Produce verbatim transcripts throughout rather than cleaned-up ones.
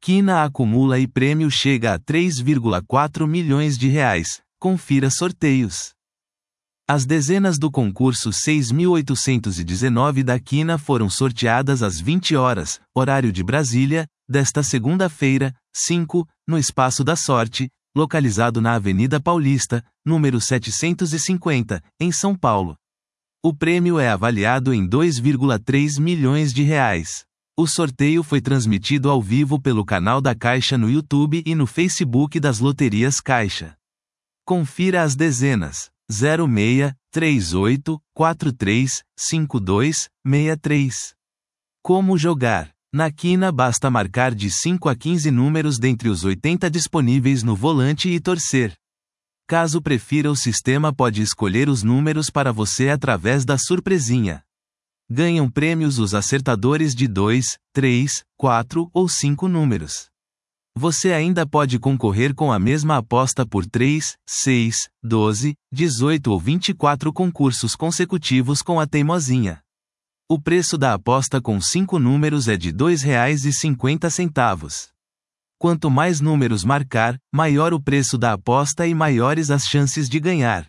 Quina acumula e prêmio chega a três vírgula quatro milhões de reais. Confira sorteios. As dezenas do concurso seis mil oitocentos e dezenove da Quina foram sorteadas às vinte horas, horário de Brasília, desta segunda-feira, cinco, no Espaço da Sorte, localizado na Avenida Paulista, número setecentos e cinquenta, em São Paulo. O prêmio é avaliado em dois vírgula três milhões de reais. O sorteio foi transmitido ao vivo pelo canal da Caixa no YouTube e no Facebook das Loterias Caixa. Confira as dezenas: zero seis, três oito, quatro três, cinco dois, seis três. Como jogar? Na Quina basta marcar de cinco a quinze números dentre os oitenta disponíveis no volante e torcer. Caso prefira, o sistema pode escolher os números para você através da surpresinha. Ganham prêmios os acertadores de dois, três, quatro ou cinco números. Você ainda pode concorrer com a mesma aposta por três, seis, doze, dezoito ou vinte e quatro concursos consecutivos com a teimosinha. O preço da aposta com cinco números é de dois reais e cinquenta centavos. Quanto mais números marcar, maior o preço da aposta e maiores as chances de ganhar.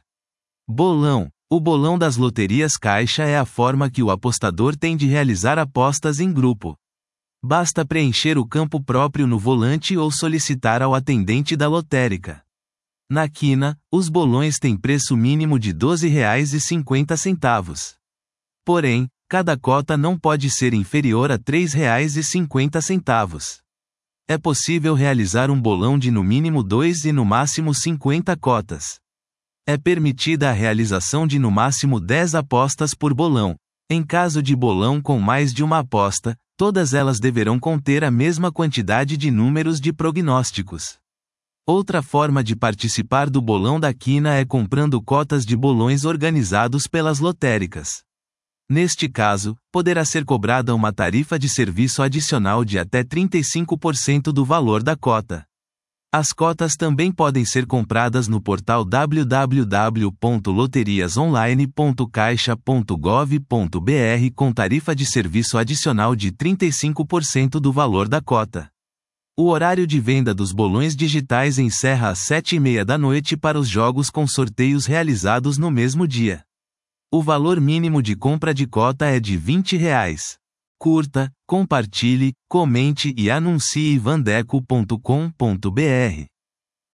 Bolão. O bolão das Loterias Caixa é a forma que o apostador tem de realizar apostas em grupo. Basta preencher o campo próprio no volante ou solicitar ao atendente da lotérica. Na Quina, os bolões têm preço mínimo de doze reais e cinquenta centavos. Porém, cada cota não pode ser inferior a três reais e cinquenta centavos. É possível realizar um bolão de no mínimo dois e no máximo cinquenta cotas. É permitida a realização de no máximo dez apostas por bolão. Em caso de bolão com mais de uma aposta, todas elas deverão conter a mesma quantidade de números de prognósticos. Outra forma de participar do bolão da Quina é comprando cotas de bolões organizados pelas lotéricas. Neste caso, poderá ser cobrada uma tarifa de serviço adicional de até trinta e cinco por cento do valor da cota. As cotas também podem ser compradas no portal w w w ponto loterias online ponto caixa ponto gov ponto b r com tarifa de serviço adicional de trinta e cinco por cento do valor da cota. O horário de venda dos bolões digitais encerra às sete e meia da noite para os jogos com sorteios realizados no mesmo dia. O valor mínimo de compra de cota é de vinte reais. Curta, compartilhe, comente e anuncie vandeco ponto com ponto b r.